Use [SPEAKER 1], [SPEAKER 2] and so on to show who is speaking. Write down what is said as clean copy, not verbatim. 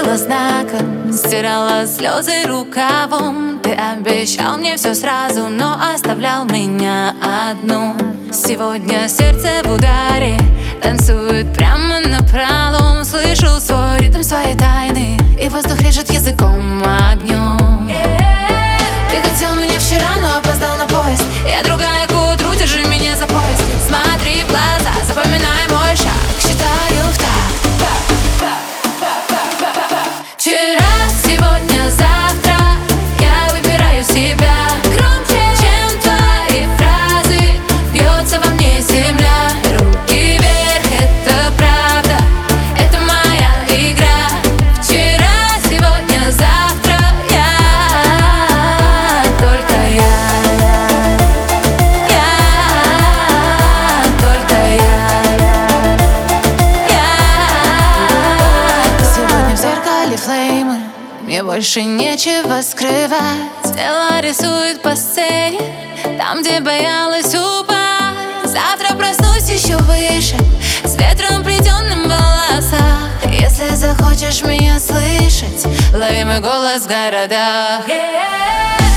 [SPEAKER 1] ставила знаком, стирала слезы рукавом. Ты обещал мне все сразу, но оставлял меня одну. Сегодня сердце в ударе танцует прямо напролом. Слышу свой ритм, свои тайны, и воздух режет языком огнем. Ты хотел меня вчера, но опоздал на поезд. Я другая к утру, держи меня за пояс. Смотри в глаза, запоминай мой шаг, считаю в такт. Вчера, сегодня, завтра я выбираю себя. Громче, чем твои фразы, бьется во мне земля. Руки вверх, это правда, это моя игра. Вчера, сегодня, завтра только только Сегодня в зеркале флеймы, мне больше нечего скрывать. Тело рисует по сцене, там, где боялась упасть. Завтра проснусь еще выше, с ветром плетеным в волосах. Если захочешь меня слышать, лови мой голос в городах.